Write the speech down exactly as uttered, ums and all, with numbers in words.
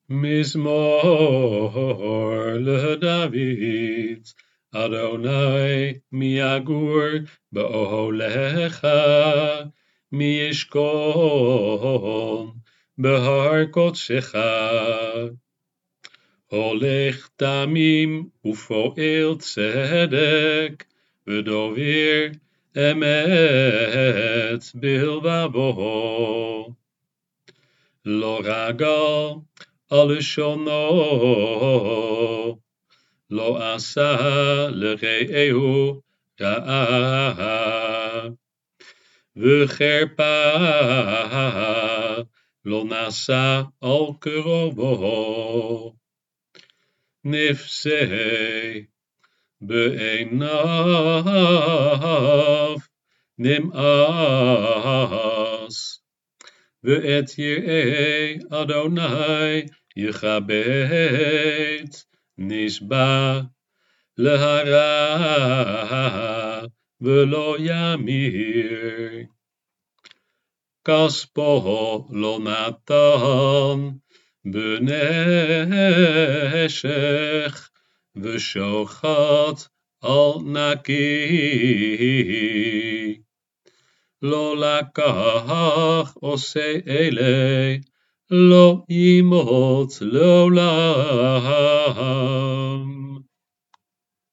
Mizmor LeDavid, Adonai miyagur ba'olecha, mi yishkon behar kodshecha. Holech tamim ufoel tzedek, v'dovir emet bilvavo. Lo ragal al shono, lo asa lere'ehu ra'ah, v'cherpa lo nasa al kerovo. Nifsei be'einav nim'as, Ve'et yir'ei Adonai yichabet, Nishba lehara ve'lo yamir. Kaspo lo natan b'neshech, V'shochat al naki. Lo lakach osei ele, lo yimot לעולם.